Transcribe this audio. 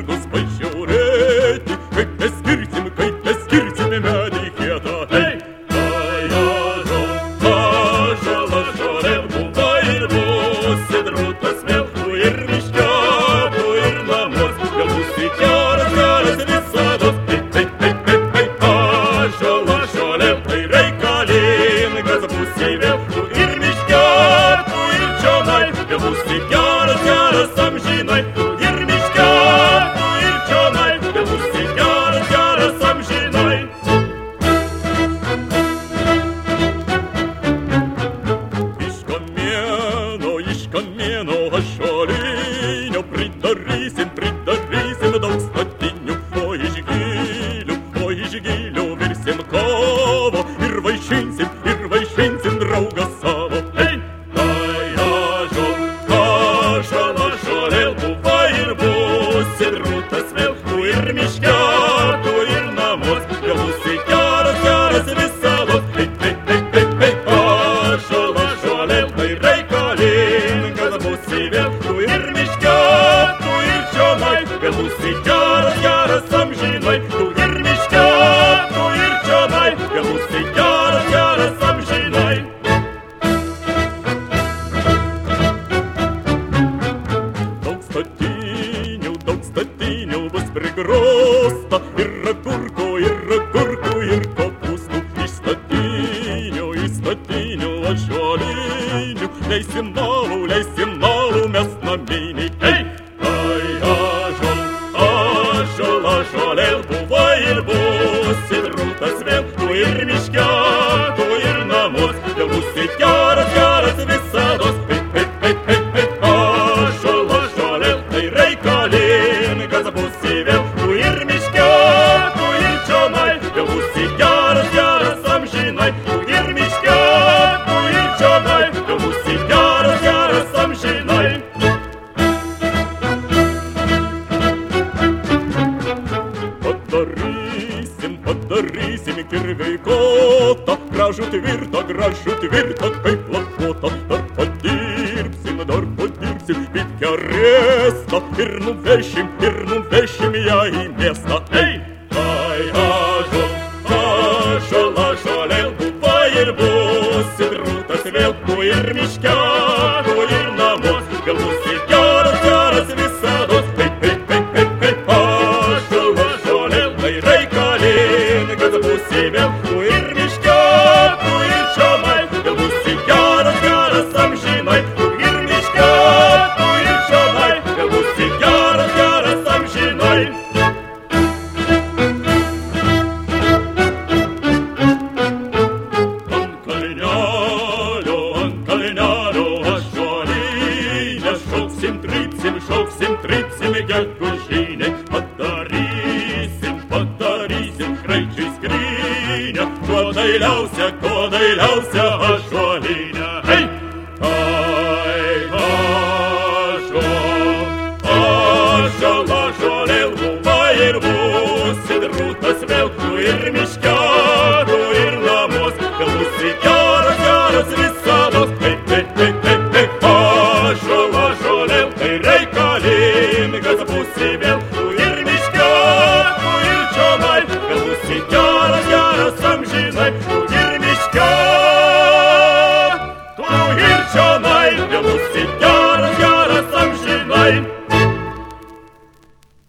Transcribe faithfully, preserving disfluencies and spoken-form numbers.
turgus pažiūrėti, kaip mes skirsim, kaip mes skirsime medį kietą. Hei! Ajažo, ažala, žolė buvo ir bus, ir drūtas vėl, tu ir miške, tu ir namus, gal bus į geras, geras visados. Hei, hei, hei, hei, hei, ažala, žolė, tai reikalingas bus į vėl, tu ir miške, tu ir čionai, gal bus į geras, geras amžinai. Ir miške, tu ir čionai, gal bus į geras, geras amžinai. Iš kamieno, iš kamieno ąžuolinio pridarysim, pridarysim daug statinių, o iš gilių, o iš gilių virsim kovo ir vaišinsim, ir vaišinsim draugą savo. Hei! Ajažo, ąžuolo, žolė buvo ir bus, ir drūtas vėl, tu ir miške, tu ir namus, gal bus į geras, geras visados. Hei, hei, hei, hei, hei, ąžuolo, žolė, tai reikalingas bus į vėl, tu ir miške, tu ir čionai, gal bus į geras, geras amžinai. Tu ir miške, tu ir čionai, gal bus į geras, geras amžinai. Daug statinių, daug statinių bus prigrūsta, ir agurkų, ir agurkų, ir kopūstų. Iš statinių, iš statinių ąžuolinių leisim malų, leisim malų mes naminiai. Hei! Ajažo, ąžuolo, žolė buvo ir bus, ir drūtas vėl, tu ir miške, tu ir namus, gal bus į geras, geras visados. Hei, hei, hei, hei, hei, ąžuolo, žolė, tai reikalingas bus į vėl, tu ir miške, tu ir čionai, gal bus į geras, geras amžinai. Tu ir miške, tu ir čionai, gal bus į geras, geras amžinai. Padarysim, padarysim kirviai kotą, gražų tvirtą, gražų tvirtą, kaip lakotą. Dar padirbsim, dar padirbsim pitkę riestą, ir nuvešim, ir nuvešim ją į miestą. Hei! Ajažo, ąžuolo, žolė buvo ir bus, ir drūtas vėl, tu ir miške, tu ir namus, gal bus į geras, geras visados. Hei, hei, hei, hei, hei, ąžuolo, žolė, tai reikalingas bus į vėl, tu ir miške, tu ir čionai, gal bus į geras, geras amžinai. Tu ir miške, tu ir čionai, gal bus į geras, geras amžinai. Ant kalnelio, ant kalnelio ąžuolinė, šauksim, trypsim, šauksim, trypsim gegužinę. Padarysim, padarysim kraičiai skrynią, kuo dailiausia, kuo dailiausia ąžuolinė. Hei! Ai, ąžuolo, ąžuolo, žolė buvo ir bus, ir drūtas vėl, tu ir miške, tu ir namus, gal bus į geras, geras visados. Hei, hei, hei, hei, hei, ąžuolo, žolė, tai reikalingas bus į vėl, tu ir miške, tu ir čionai, gal bus į geras.